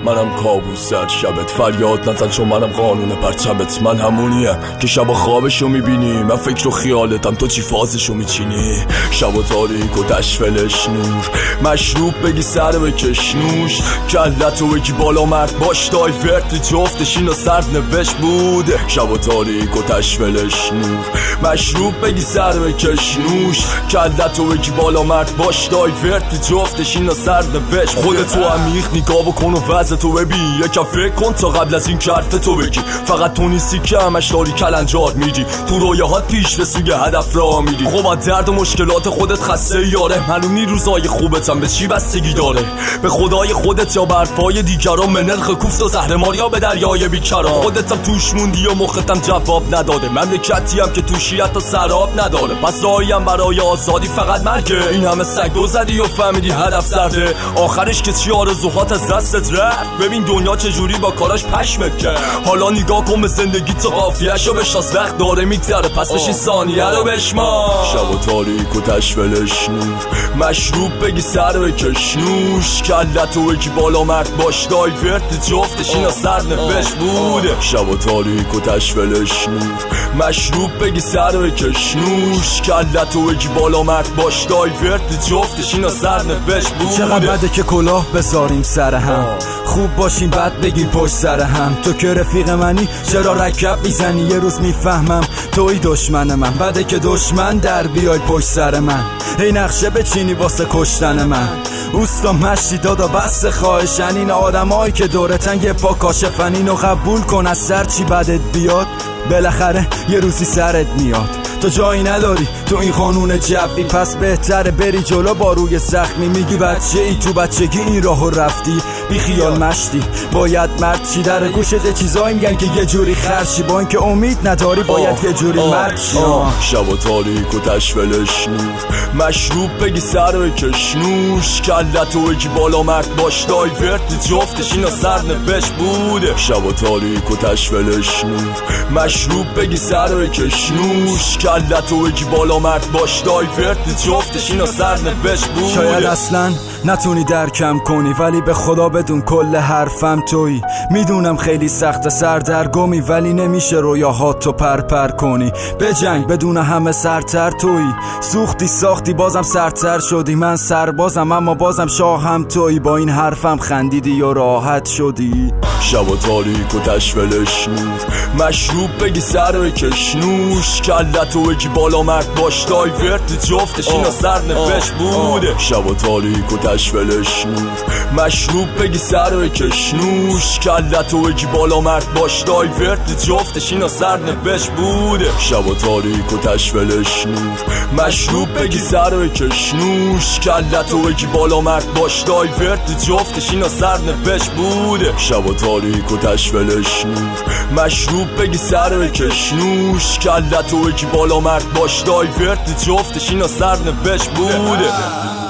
منم کابوس در شبت، فریاد نزن چون منم قانون پرچمت. من همونیم که شب و خوابشو میبینی، من فکر و خیالتم تو چی فازشو میچینی. شب و تاریک و تشفلش نور، مشروب بگی سر بکش نوش، کلتو بگی بالا مرد باش دایورت جفتش اینو سرد نوشت بوده. شب و تاریک و تشفلش نور، مشروب بگی سر بکش نوش، کلتو بگی بالا مرد باش دایورت جفتش اینو سرد نوشت. خودتو عمیق نگاه بکن و وضعتو ببین، یکم فکر کن تا قبل از این حرفتو بگی. فقط تو نیستی که همش داری کلنجار میری، تو رویاهات پیش به سوی هدف راه میری. خب از درد و مشکلات خودت خسته یاره، معلوم نی روزای خوبتم به چی بستگی داره، به خدای خودت یا برفای دیگران، به نرخ کوفت و زهرمار یا به دریای بیکران. خودتم توش موندی و مختم جواب نداده، مملکتی هم که توشی حتی سراب نداره. پس راهیم برای آزادی فقط مرگه، این همه سگ دو زدی و فهمیدی هدف سرده، آخرش که چی آرزوهات از دستت رفت. ببین دنیا چجوری با کاراش پشمت کرد، حالا نگاه کن به زندگی تو قافیه‌شو بشناس، وقت داره میگذره پس بشین ثانیه رو بشمار. شب و تاریک و تشفلش نور، مشروب بگی سر بکش نوش، کلتو بگی بالا مرد باش دایورت جفتش اینا سر نوشت بوده. شب و تاریک و تشفلش نور، مشروب بگی سر بکش نوش، کلتو بگی بالا مرد باش دایورت جفتش اینا سر نوشت بوده. چقدر بده که کلاه بذاریم سر هم، خوب باشیم بعد بگیم پشت سر هم. تو که رفیق منی چرا رکب میزنی، یه روز میفهمم توی دشمن من. بده که دشمن در بیای پشت سر من، ای نقشه بچینی واسه کشتن من. اوستا مشتی دادا بس خواهشن، این آدمایی که دورتن یه پا کاشفن. اینو قبول کن از سر چی بدت بیاد، بالاخره یه روزی سرت میاد. تو جایی نداری تو این قانون جبری، پس بهتره بری جلو با روی زخمی. میگی بچه ای تو بچگی این راهو رفتی، بی خیال مشتی باید مرد چی. در گوشت چیزایی میگن که یه جوری خرشی، با اینکه امید نداری باید یه جوری مرد شی. شب و تاریک و تشفلش نور، مشروب بگی سر بکش نوش، کلتو بگی بالا مرد باش دایورت جفتش اینا سر نوشت بوده. شب و تاریک و تشفلش نور، مشروب بگی سر بکش نوش، کلتو بگی بالا مرد باش دایورت جفتش اینا سر نوشت بوده. شاید اصلا نتونی درکم کنی، ولی به خدا بدون کل حرفم تویی. میدونم خیلی سخت سردرگمی، ولی نمیشه رویاهاتو پرپر کنی. به جنگ بدون همه سرتر تویی، سوختی ساختی بازم سرتر شدی. من سربازم اما بازم شاهم تویی، با این حرفم خندیدی و راحت شدی. شب و تاریک و تشفلش نور، مشروب بگی سر بکش نوش، کلتو بگی بالا مرد باش دایورت جفتش اینا سر نوشت بوده. شب و تاریک و تشفلش نور، مشروب بگی سر بکش نوش، کلتو بگی بالا مرد باش دایورت جفتش اینا سر نوشت بوده. شب و تاریک و تشفلش نور، مشروب بگی سر بکش نوش، کلتو بگی بالا مرد باش دایورت جفتش اینا سر نوشت بوده. شب و تاریک و تشفلش نور، مشروب بگی سر بکش نوش، کلتو بگی بالا مرد باش دایورت جفتش اینا سر نوشت بوده.